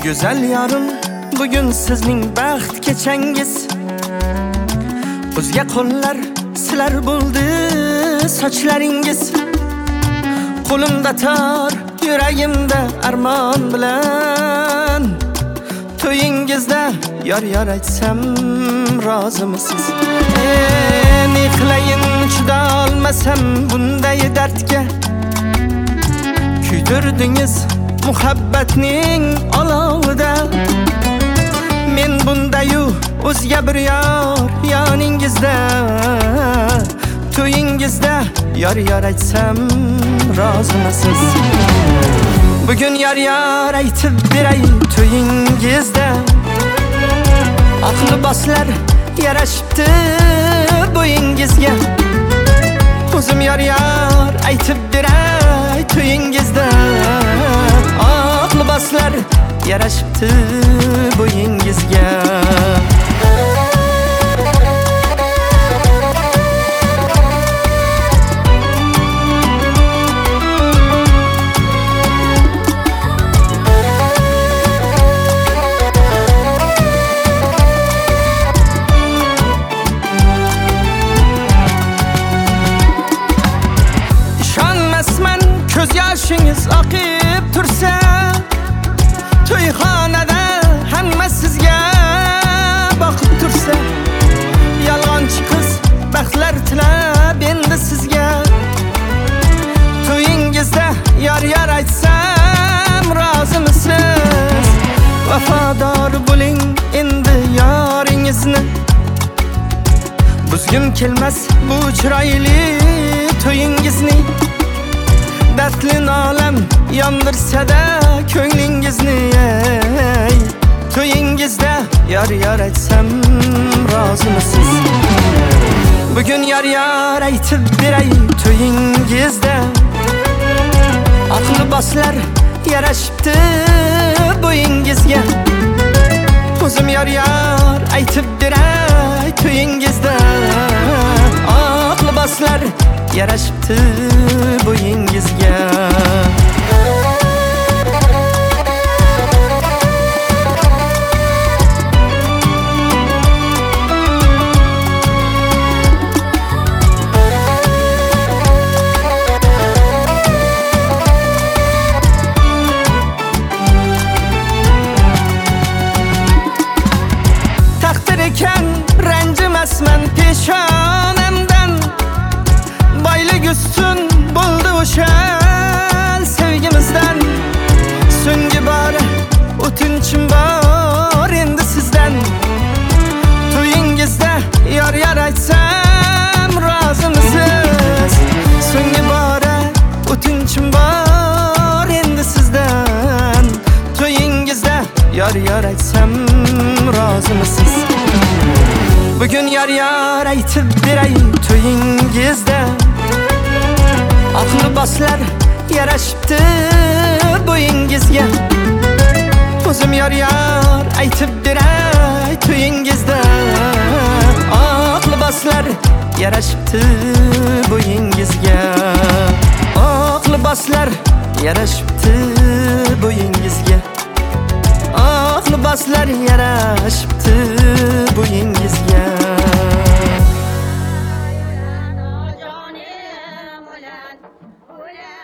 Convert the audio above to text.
Güzel yarım, bugün sizning baxt kechangiz. O'zga qo'llar silar bo'ldi sochlaringiz. Qo'limda tor, yuragimda armon bilan. To'yingizda yor aytsam rozimisiz? Ne qilayin, chida olmasam bunday dardga. Kuydirdingiz muhabbatning olovida. Men bundayu o'zga bir yor yoningizda. To'yingizda yor aytsam rozimisiz? Bugun yor aytib beray to'yingizda. Aqli boslar yarashibdi bo'yingizga. O'zim yor aytib beray to'yingizda. Aqli boslar yarashibdi bo'yingizga. Ko'z yoshingiz oqib tursa, to'yxonada hamma sizga boqib tursa, yolg'onchi qiz baxtlar tilab endi sizga. To'yingizda yor aytsam rozimisiz? Vafodor bo'ling endi yoringizni. Buzgim kelmas bu chiroyli to'yingizni. Dardli olam yondirsa-da ko'nglingizni. To'yingizda yor aytsam rozimisiz? Bugun yor aytib beray to'yingizda. Aqli boslar yarashibdi bo'yingizga. O'zim yor aytib beray to'yingizda. Aqli boslar yarashibdi bo'yingizga. Taqdir ekan ranjimasman peshonamdan. Boylik ustun bo'ldi o'sha sevgimizdan. So'nggi bora o'tinchim bor endi sizdan. To'yingizda yor aytsam rozimisiz? So'nggi bora o'tinchim bor endi sizdan. To'yingizda yor aytsam rozimisiz? Bugun yor aytib beray to'yingizda. Aqli boslar yarashibdi bo'yingizga. O'zim yor aytib beray to'yingizda. Aqli boslar yarashibdi bo'yingizga. Aqli boslar yarashibdi bo'yingizga. Aqli boslar yarashibdi bo'yingizga.